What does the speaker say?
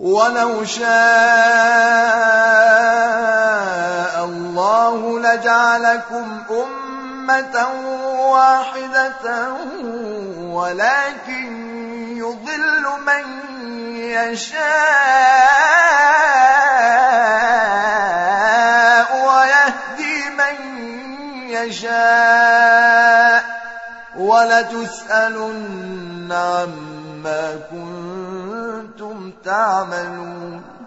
ولو شاء الله لجعلكم أمة واحدة ولكن يضل من يشاء ويهدي من يشاء ولتسألن عما كنتم تعملون